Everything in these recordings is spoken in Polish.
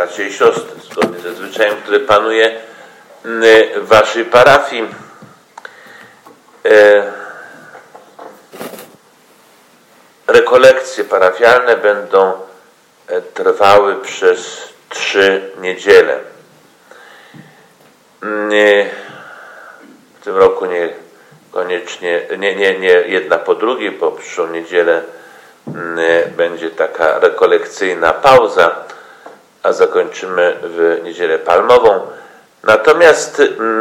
bracia i siostry, zgodnie ze zwyczajem, który panuje w waszej parafii. Rekolekcje parafialne będą trwały przez 3 niedziele. W tym roku nie jedna po drugiej, bo przyszłą niedzielę będzie taka rekolekcyjna pauza, a zakończymy w niedzielę palmową. Natomiast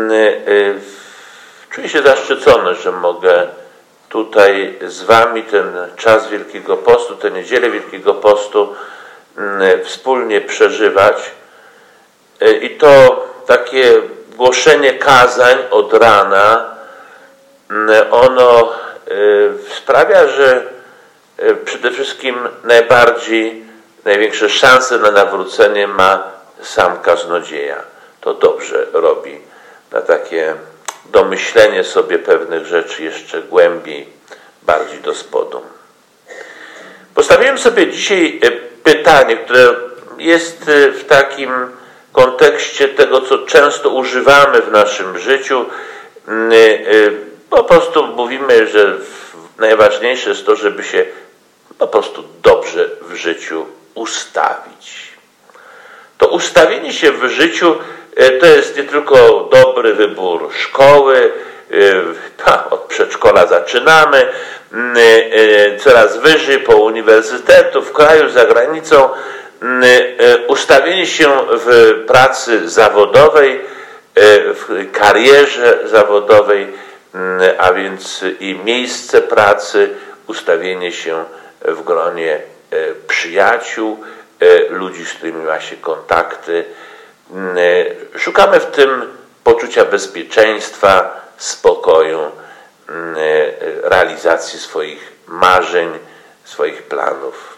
czuję się zaszczycony, że mogę tutaj z wami ten czas Wielkiego Postu, tę niedzielę Wielkiego Postu wspólnie przeżywać. I to takie głoszenie kazań od rana, ono sprawia, że przede wszystkim największe szanse na nawrócenie ma sam kaznodzieja. To dobrze robi na takie domyślenie sobie pewnych rzeczy jeszcze głębiej, bardziej do spodu. Postawiłem sobie dzisiaj pytanie, które jest w takim kontekście tego, co często używamy w naszym życiu. Po prostu mówimy, że najważniejsze jest to, żeby się po prostu dobrze w życiu ustawić. To ustawienie się w życiu to jest nie tylko dobry wybór szkoły, od przedszkola zaczynamy, coraz wyżej po uniwersytetu, w kraju, za granicą. Ustawienie się w pracy zawodowej, w karierze zawodowej, a więc i miejsce pracy, ustawienie się w gronie przyjaciół, ludzi, z którymi ma się kontakty. Szukamy w tym poczucia bezpieczeństwa, spokoju, realizacji swoich marzeń, swoich planów.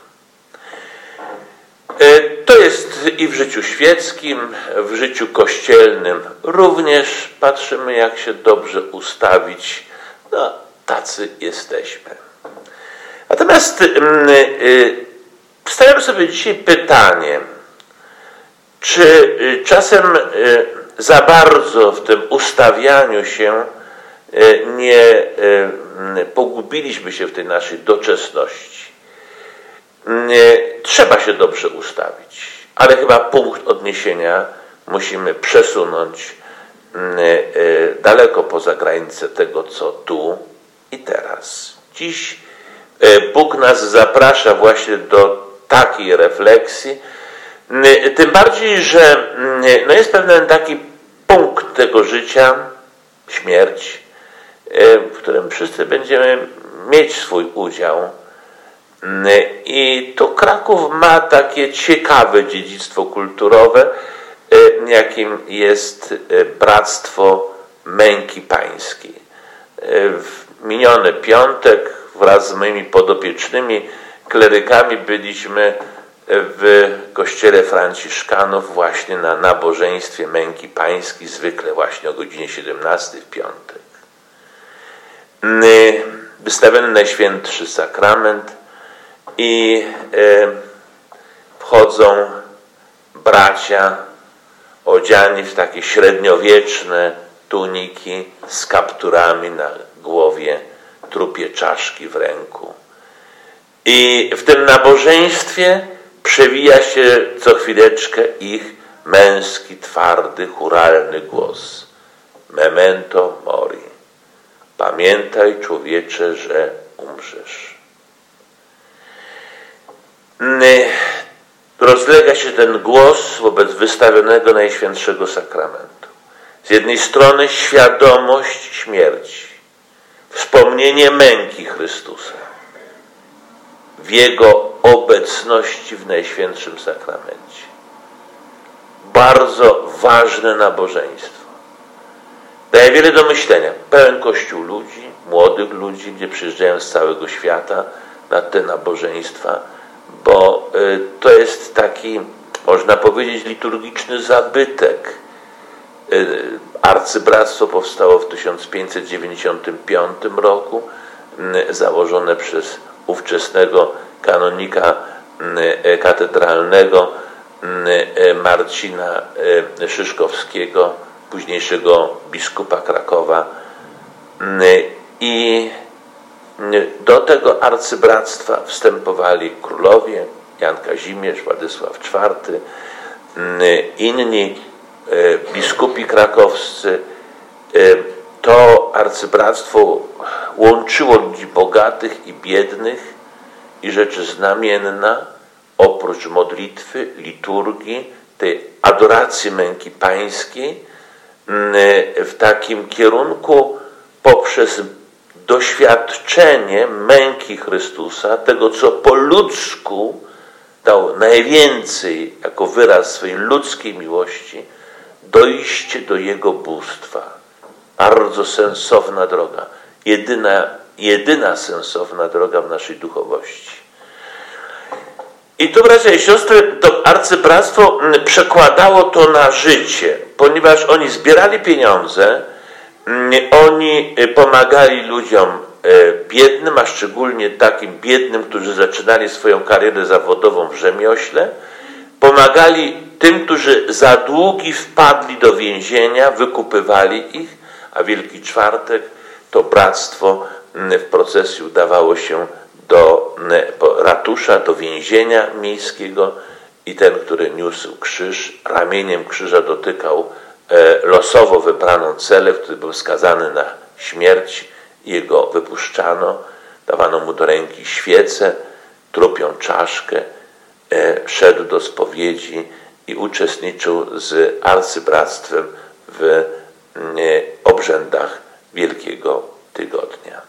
To jest i w życiu świeckim, w życiu kościelnym również patrzymy, jak się dobrze ustawić. No, tacy jesteśmy. Natomiast stawiam sobie dzisiaj pytanie, czy czasem za bardzo w tym ustawianiu się nie pogubiliśmy się w tej naszej doczesności. Trzeba się dobrze ustawić, ale chyba punkt odniesienia musimy przesunąć daleko poza granicę tego, co tu i teraz. Dziś Bóg nas zaprasza właśnie do takiej refleksji, tym bardziej, że jest pewien taki punkt tego życia, śmierć, w którym wszyscy będziemy mieć swój udział. I tu Kraków ma takie ciekawe dziedzictwo kulturowe, jakim jest Bractwo Męki Pańskiej. W miniony piątek wraz z moimi podopiecznymi klerykami byliśmy w kościele franciszkanów właśnie na nabożeństwie Męki Pańskiej, zwykle właśnie o godzinie 17 w piątek. Wystawiony Najświętszy Sakrament i wchodzą bracia odziani w takie średniowieczne tuniki z kapturami na głowie, trupie czaszki w ręku. I w tym nabożeństwie przewija się co chwileczkę ich męski, twardy, chóralny głos. Memento mori. Pamiętaj, człowiecze, że umrzesz. Rozlega się ten głos wobec wystawionego Najświętszego Sakramentu. Z jednej strony świadomość śmierci, wspomnienie męki Chrystusa, w Jego obecności w Najświętszym Sakramencie. Bardzo ważne nabożeństwo. Daje wiele do myślenia. Pełen kościół ludzi, młodych ludzi, gdzie przyjeżdżają z całego świata na te nabożeństwa, bo to jest taki, można powiedzieć, liturgiczny zabytek. Arcybractwo powstało w 1595 roku, założone przez ówczesnego kanonika katedralnego Marcina Szyszkowskiego, późniejszego biskupa Krakowa. I do tego arcybractwa wstępowali królowie, Jan Kazimierz, Władysław IV, inni biskupi krakowscy. To arcybractwo łączyło ludzi bogatych i biednych i rzecz znamienna, oprócz modlitwy, liturgii, tej adoracji męki pańskiej, w takim kierunku poprzez doświadczenie męki Chrystusa, tego co po ludzku dał najwięcej jako wyraz swojej ludzkiej miłości, dojście do Jego bóstwa. Bardzo sensowna droga. Jedyna sensowna droga w naszej duchowości. I tu, bracia i siostry, to arcybractwo przekładało to na życie, ponieważ oni zbierali pieniądze, oni pomagali ludziom biednym, a szczególnie takim biednym, którzy zaczynali swoją karierę zawodową w rzemiośle, pomagali tym, którzy za długi wpadli do więzienia, wykupywali ich, a Wielki Czwartek to bractwo w procesji udawało się do ratusza, do więzienia miejskiego i ten, który niósł krzyż, ramieniem krzyża dotykał losowo wybraną celę, który był skazany na śmierć, jego wypuszczano, dawano mu do ręki świecę, trupią czaszkę, szedł do spowiedzi i uczestniczył z arcybractwem w obrzędach Wielkiego Tygodnia.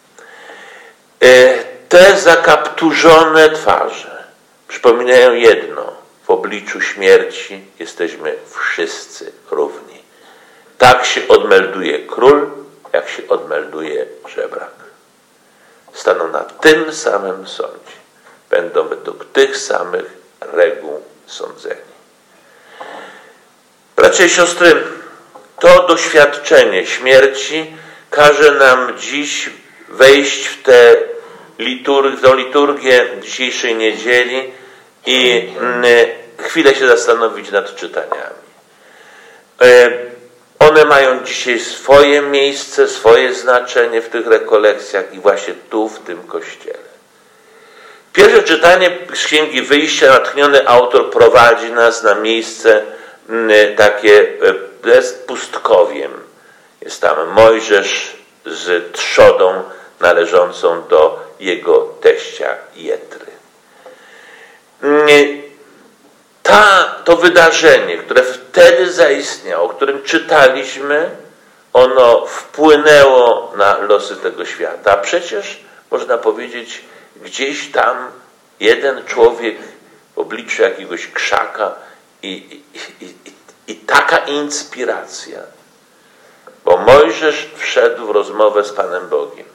Te zakapturzone twarze przypominają jedno: w obliczu śmierci jesteśmy wszyscy równi. Tak się odmelduje król, jak się odmelduje żebrak. Staną na tym samym sądzie. Będą według tych samych reguł sądzeni. Bracia i siostry, to doświadczenie śmierci każe nam dziś wejść w tę liturgię dzisiejszej niedzieli i chwilę się zastanowić nad czytaniami. One mają dzisiaj swoje miejsce, swoje znaczenie w tych rekolekcjach i właśnie tu, w tym kościele. Pierwsze czytanie z Księgi Wyjścia, natchniony autor prowadzi nas na miejsce takie jest pustkowiem. Jest tam Mojżesz z trzodą należącą do jego teścia Jetry. To wydarzenie, które wtedy zaistniało, o którym czytaliśmy, ono wpłynęło na losy tego świata. A przecież, można powiedzieć, gdzieś tam jeden człowiek w obliczu jakiegoś krzaka i taka inspiracja. Bo Mojżesz wszedł w rozmowę z Panem Bogiem.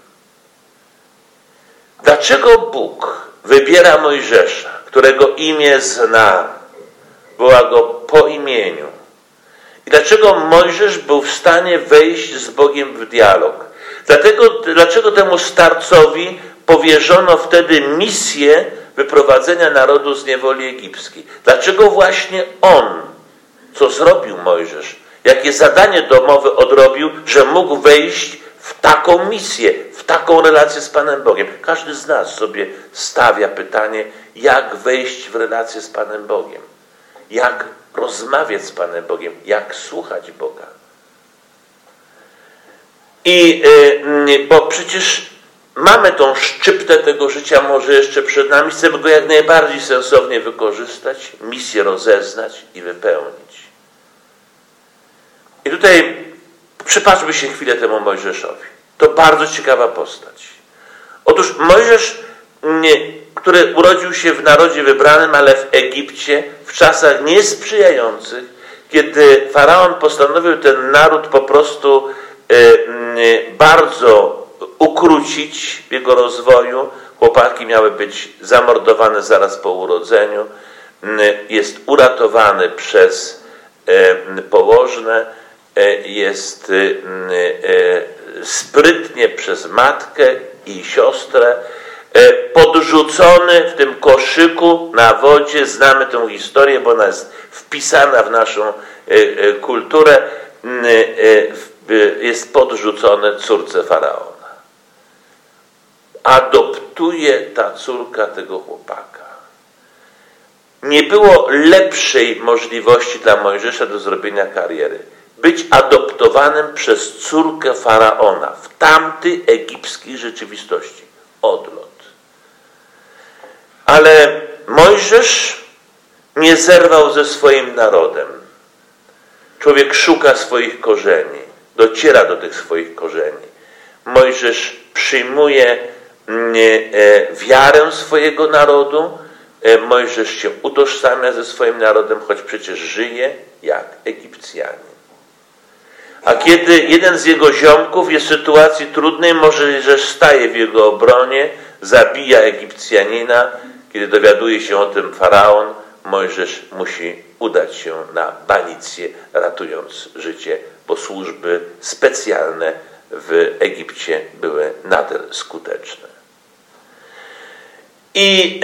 Dlaczego Bóg wybiera Mojżesza, którego imię zna, woła go po imieniu? I dlaczego Mojżesz był w stanie wejść z Bogiem w dialog? Dlaczego temu starcowi powierzono wtedy misję wyprowadzenia narodu z niewoli egipskiej? Dlaczego właśnie on, co zrobił Mojżesz, jakie zadanie domowe odrobił, że mógł wejść w taką misję, w taką relację z Panem Bogiem? Każdy z nas sobie stawia pytanie, jak wejść w relację z Panem Bogiem, jak rozmawiać z Panem Bogiem, jak słuchać Boga. Bo przecież mamy tą szczyptę tego życia może jeszcze przed nami, chcemy go jak najbardziej sensownie wykorzystać, misję rozeznać i wypełnić. I tutaj przypatrzmy się chwilę temu Mojżeszowi. To bardzo ciekawa postać. Otóż Mojżesz, który urodził się w narodzie wybranym, ale w Egipcie, w czasach niesprzyjających, kiedy faraon postanowił ten naród po prostu bardzo ukrócić w jego rozwoju. Chłopaki miały być zamordowane zaraz po urodzeniu. Jest uratowany przez położne, jest sprytnie przez matkę i siostrę podrzucony w tym koszyku na wodzie. Znamy tę historię, bo ona jest wpisana w naszą kulturę. Jest podrzucony córce faraona. Adoptuje ta córka tego chłopaka. Nie było lepszej możliwości dla Mojżesza do zrobienia kariery. Być adoptowanym przez córkę faraona w tamtej egipskiej rzeczywistości. Odlot. Ale Mojżesz nie zerwał ze swoim narodem. Człowiek szuka swoich korzeni, dociera do tych swoich korzeni. Mojżesz przyjmuje wiarę swojego narodu. Mojżesz się utożsamia ze swoim narodem, choć przecież żyje jak Egipcjanin. A kiedy jeden z jego ziomków jest w sytuacji trudnej, Mojżesz staje w jego obronie, zabija Egipcjanina. Kiedy dowiaduje się o tym faraon, Mojżesz musi udać się na banicję, ratując życie, bo służby specjalne w Egipcie były nader skuteczne. I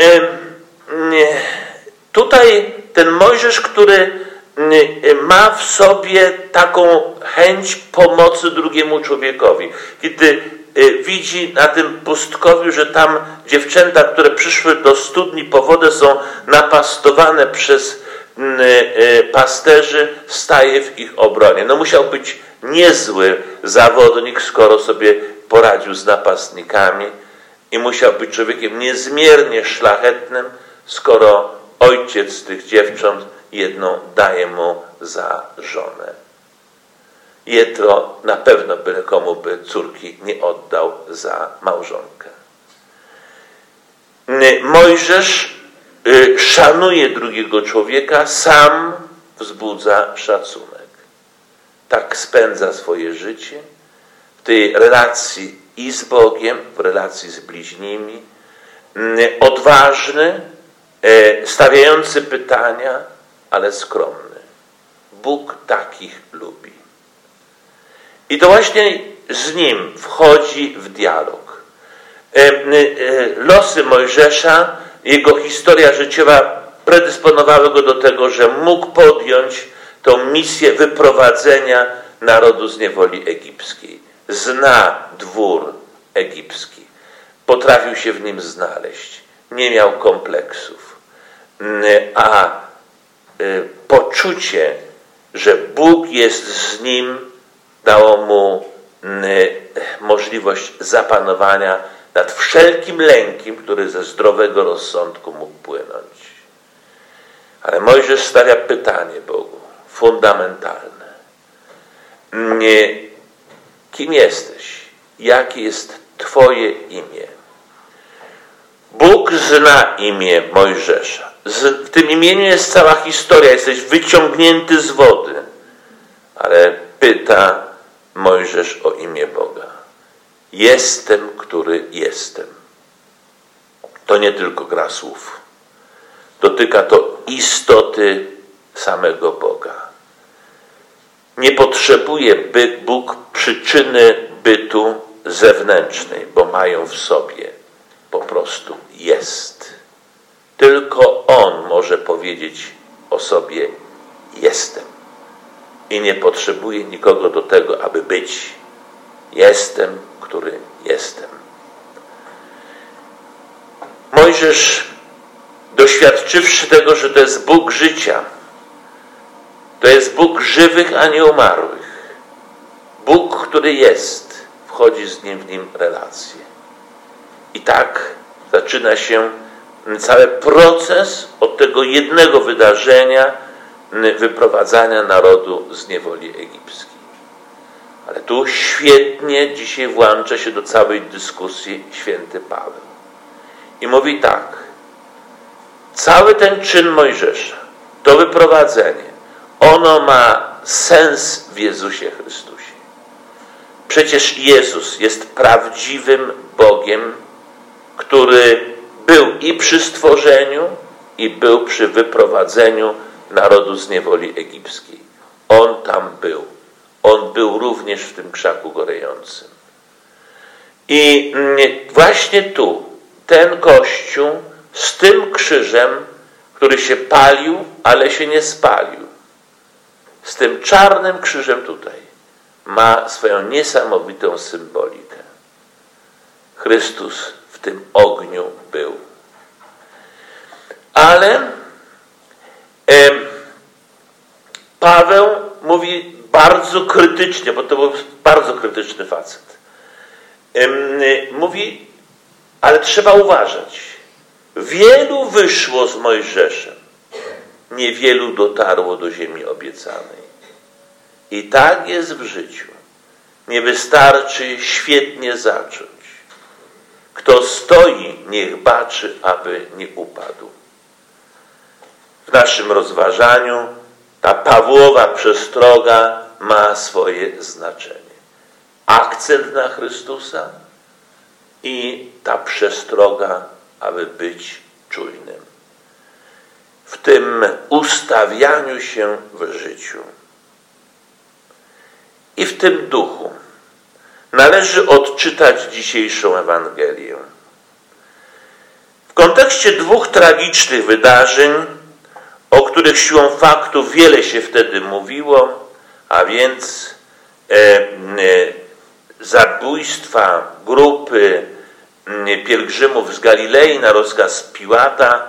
tutaj ten Mojżesz, który ma w sobie taką chęć pomocy drugiemu człowiekowi. Kiedy widzi na tym pustkowiu, że tam dziewczęta, które przyszły do studni po wodę, są napastowane przez pasterzy, staje w ich obronie. No musiał być niezły zawodnik, skoro sobie poradził z napastnikami, i musiał być człowiekiem niezmiernie szlachetnym, skoro ojciec tych dziewcząt jedną daje mu za żonę. Jetro na pewno byle komu by córki nie oddał za małżonkę. Mojżesz szanuje drugiego człowieka, sam wzbudza szacunek. Tak spędza swoje życie w tej relacji i z Bogiem, w relacji z bliźnimi. Odważny, stawiający pytania, ale skromny. Bóg takich lubi. I to właśnie z nim wchodzi w dialog. Losy Mojżesza, jego historia życiowa predysponowały go do tego, że mógł podjąć tą misję wyprowadzenia narodu z niewoli egipskiej. Zna dwór egipski. Potrafił się w nim znaleźć. Nie miał kompleksów. A poczucie, że Bóg jest z nim, dało mu możliwość zapanowania nad wszelkim lękiem, który ze zdrowego rozsądku mógł płynąć. Ale Mojżesz stawia pytanie Bogu, fundamentalne. Kim jesteś? Jakie jest Twoje imię? Bóg zna imię Mojżesza. W tym imieniu jest cała historia. Jesteś wyciągnięty z wody. Ale pyta Mojżesz o imię Boga. Jestem, który jestem. To nie tylko gra słów. Dotyka to istoty samego Boga. Nie potrzebuje Bóg przyczyny bytu zewnętrznej, bo mają w sobie. Po prostu jest. Tylko On może powiedzieć o sobie jestem. I nie potrzebuje nikogo do tego, aby być. Jestem, który jestem. Mojżesz, doświadczywszy tego, że to jest Bóg życia, to jest Bóg żywych, a nie umarłych. Bóg, który jest, wchodzi z nim w nim relację. I tak zaczyna się cały proces od tego jednego wydarzenia wyprowadzania narodu z niewoli egipskiej. Ale tu świetnie dzisiaj włącza się do całej dyskusji święty Paweł. I mówi tak. Cały ten czyn Mojżesza, to wyprowadzenie, ono ma sens w Jezusie Chrystusie. Przecież Jezus jest prawdziwym Bogiem, który był i przy stworzeniu, i był przy wyprowadzeniu narodu z niewoli egipskiej. On tam był. On był również w tym krzaku gorejącym. I właśnie tu ten Kościół z tym krzyżem, który się palił, ale się nie spalił, z tym czarnym krzyżem tutaj, ma swoją niesamowitą symbolikę. Chrystus w tym ogniu był. Ale Paweł mówi bardzo krytycznie, bo to był bardzo krytyczny facet. Mówi, ale trzeba uważać. Wielu wyszło z Mojżeszem, niewielu dotarło do ziemi obiecanej. I tak jest w życiu. Nie wystarczy świetnie zacząć. Kto stoi, niech baczy, aby nie upadł. W naszym rozważaniu ta Pawłowa przestroga ma swoje znaczenie. Akcent na Chrystusa i ta przestroga, aby być czujnym. W tym ustawianiu się w życiu. I w tym duchu należy odczytać dzisiejszą Ewangelię. W kontekście dwóch tragicznych wydarzeń, o których siłą faktu wiele się wtedy mówiło, a więc zabójstwa grupy pielgrzymów z Galilei na rozkaz Piłata,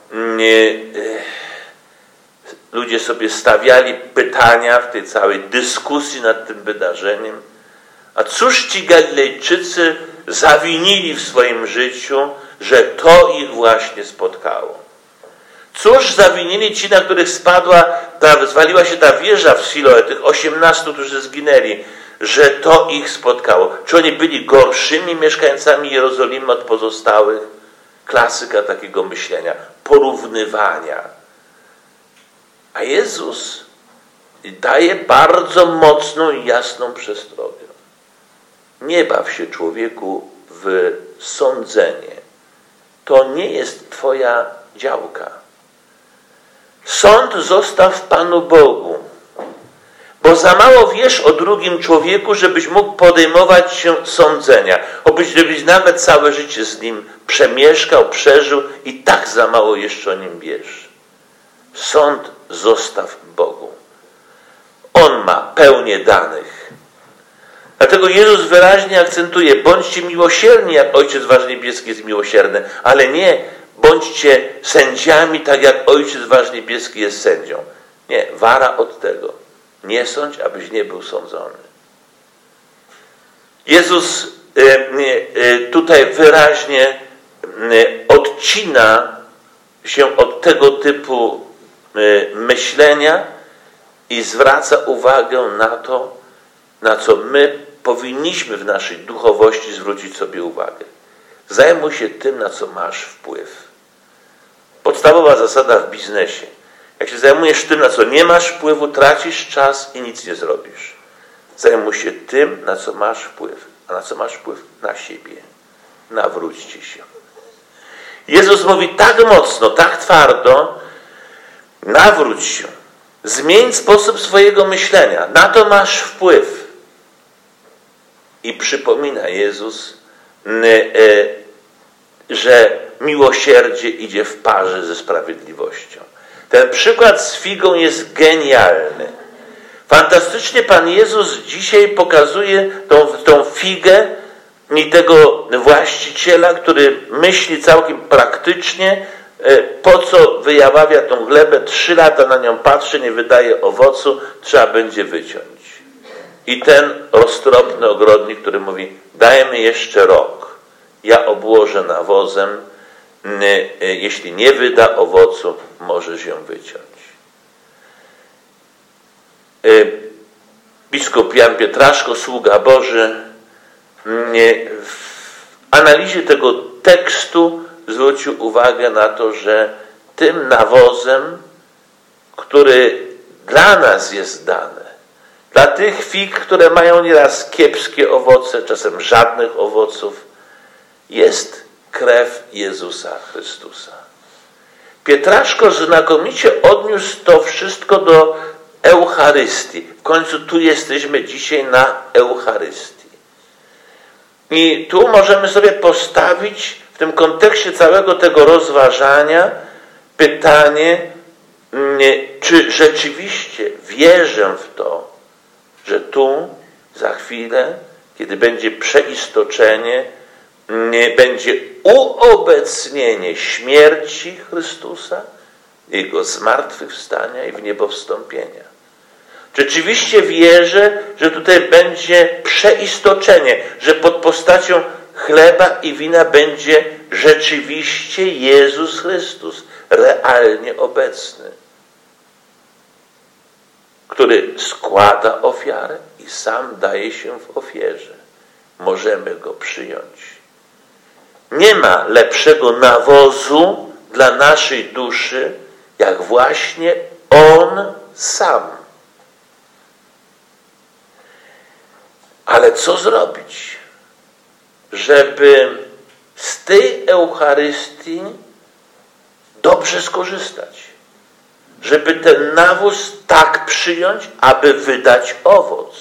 ludzie sobie stawiali pytania w tej całej dyskusji nad tym wydarzeniem. A cóż ci Galilejczycy zawinili w swoim życiu, że to ich właśnie spotkało? Cóż zawinili ci, na których zwaliła się ta wieża w Siloe, tych 18, którzy zginęli, że to ich spotkało? Czy oni byli gorszymi mieszkańcami Jerozolimy od pozostałych? Klasyka takiego myślenia, porównywania. A Jezus daje bardzo mocną i jasną przestrogę. Nie baw się, człowieku, w sądzenie. To nie jest twoja działka. Sąd zostaw Panu Bogu, bo za mało wiesz o drugim człowieku, żebyś mógł podejmować się sądzenia. Żebyś nawet całe życie z nim przemieszkał, przeżył i tak za mało jeszcze o nim wiesz. Sąd zostaw Bogu. On ma pełnię danych. Dlatego Jezus wyraźnie akcentuje: bądźcie miłosierni, jak Ojciec Wasz Niebieski jest miłosierny, ale nie bądźcie sędziami, tak jak Ojciec Wasz Niebieski jest sędzią. Nie, wara od tego. Nie sądź, abyś nie był sądzony. Jezus tutaj wyraźnie odcina się od tego typu myślenia i zwraca uwagę na to, na co my powinniśmy w naszej duchowości zwrócić sobie uwagę. Zajmuj się tym, na co masz wpływ. Podstawowa zasada w biznesie. Jak się zajmujesz tym, na co nie masz wpływu, tracisz czas i nic nie zrobisz. Zajmuj się tym, na co masz wpływ. A na co masz wpływ? Na siebie. Nawróćcie się. Jezus mówi tak mocno, tak twardo: nawróć się. Zmień sposób swojego myślenia. Na to masz wpływ. I przypomina Jezus, że miłosierdzie idzie w parze ze sprawiedliwością. Ten przykład z figą jest genialny. Fantastycznie Pan Jezus dzisiaj pokazuje tą figę i tego właściciela, który myśli całkiem praktycznie, po co wyjawawia tą glebę, 3 lata na nią patrzy, nie wydaje owocu, trzeba będzie wyciąć. I ten roztropny ogrodnik, który mówi: dajmy jeszcze rok, ja obłożę nawozem, jeśli nie wyda owocu, możesz ją wyciąć. Biskup Jan Pietraszko, sługa Boży, w analizie tego tekstu zwrócił uwagę na to, że tym nawozem, który dla nas jest dany, dla tych fig, które mają nieraz kiepskie owoce, czasem żadnych owoców, jest krew Jezusa Chrystusa. Pietraszko znakomicie odniósł to wszystko do Eucharystii. W końcu tu jesteśmy dzisiaj na Eucharystii. I tu możemy sobie postawić w tym kontekście całego tego rozważania pytanie, czy rzeczywiście wierzę w to, że tu za chwilę, kiedy będzie przeistoczenie, będzie uobecnienie śmierci Chrystusa, Jego zmartwychwstania i w niebo wstąpienia. Rzeczywiście wierzę, że tutaj będzie przeistoczenie, że pod postacią chleba i wina będzie rzeczywiście Jezus Chrystus, realnie obecny, który składa ofiarę i sam daje się w ofierze. Możemy Go przyjąć. Nie ma lepszego nawozu dla naszej duszy, jak właśnie On sam. Ale co zrobić, żeby z tej Eucharystii dobrze skorzystać? Żeby ten nawóz tak przyjąć, aby wydać owoc.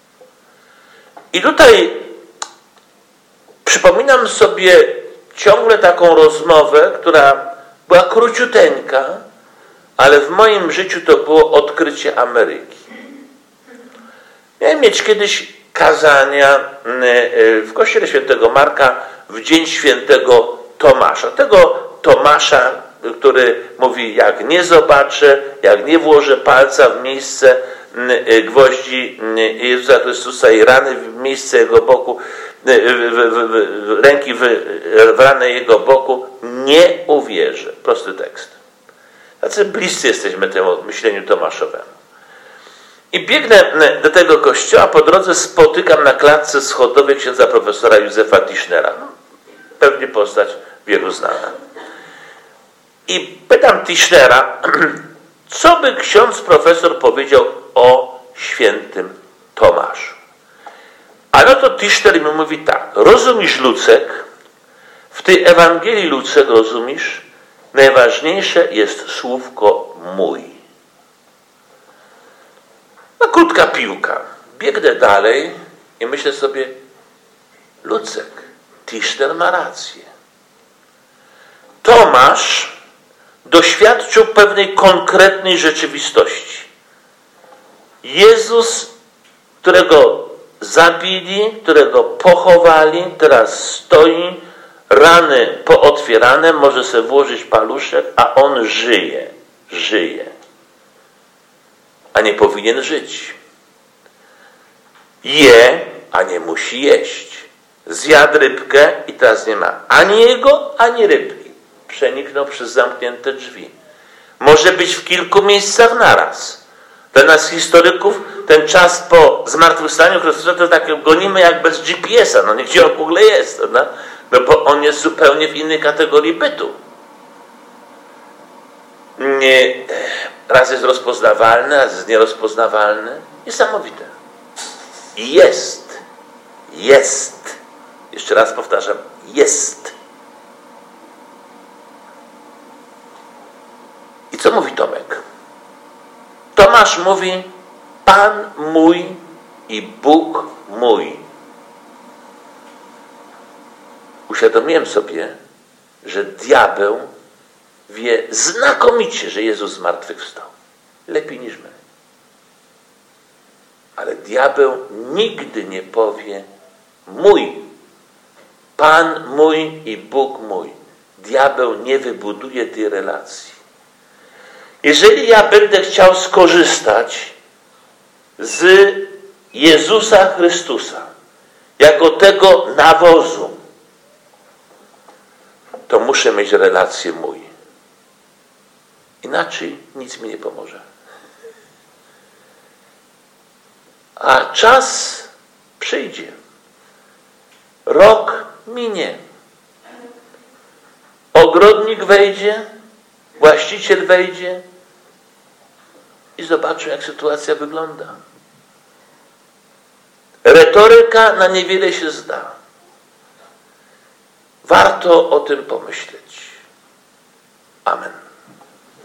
I tutaj przypominam sobie ciągle taką rozmowę, która była króciuteńka, ale w moim życiu to było odkrycie Ameryki. Miałem mieć kiedyś kazania w kościele świętego Marka w dzień świętego Tomasza. Tego Tomasza, który mówi, jak nie zobaczę, jak nie włożę palca w miejsce gwoździ Jezusa Chrystusa i rany w miejsce Jego boku, ręki w ranę Jego boku, nie uwierzę. Prosty tekst. Tacy bliscy jesteśmy temu myśleniu tomaszowemu. I biegnę do tego kościoła, po drodze spotykam na klatce schodowej księdza profesora Józefa Tischnera. Pewnie postać wielu znana. I pytam Tischnera, co by ksiądz profesor powiedział o świętym Tomaszu. A no to Tischner mi mówi tak, rozumiesz, Lucek, w tej Ewangelii, Lucek, rozumiesz, najważniejsze jest słówko mój. No krótka piłka. Biegnę dalej i myślę sobie, Lucek, Tischner ma rację. Tomasz doświadczył pewnej konkretnej rzeczywistości. Jezus, którego zabili, którego pochowali, teraz stoi, rany pootwierane, może sobie włożyć paluszek, a on żyje. Żyje. A nie powinien żyć. Je, a nie musi jeść. Zjadł rybkę i teraz nie ma ani jego, ani rybki. Przeniknął przez zamknięte drzwi. Może być w kilku miejscach naraz. Dla nas historyków ten czas po zmartwychwstaniu Chrystusa to tak gonimy jak bez GPS-a. No nie gdzie on w ogóle jest. Prawda? No bo on jest zupełnie w innej kategorii bytu. Raz jest rozpoznawalny, raz jest nierozpoznawalny. Niesamowite. I jest. Jest. Jeszcze raz powtarzam. Jest. I co mówi Tomek? Tomasz mówi, Pan mój i Bóg mój. Uświadomiłem sobie, że diabeł wie znakomicie, że Jezus zmartwychwstał. Lepiej niż my. Ale diabeł nigdy nie powie mój, Pan mój i Bóg mój. Diabeł nie wybuduje tej relacji. Jeżeli ja będę chciał skorzystać z Jezusa Chrystusa jako tego nawozu, to muszę mieć relację mój. Inaczej nic mi nie pomoże. A czas przyjdzie. Rok minie. Ogrodnik wejdzie, właściciel wejdzie i zobaczy, jak sytuacja wygląda. Retoryka na niewiele się zda. Warto o tym pomyśleć. Amen.